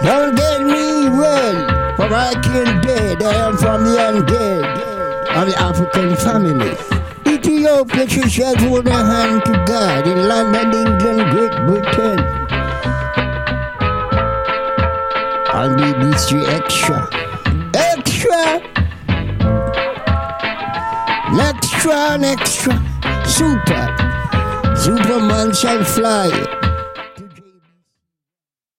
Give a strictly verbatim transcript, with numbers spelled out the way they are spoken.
Don't get me well, for I came dead. I am from the undead of the African family. Ethiopia, she shall hold her hand to God in London, England, Great Britain. I'll be this three extra. Extra! Extra and extra. Super. Superman shall fly.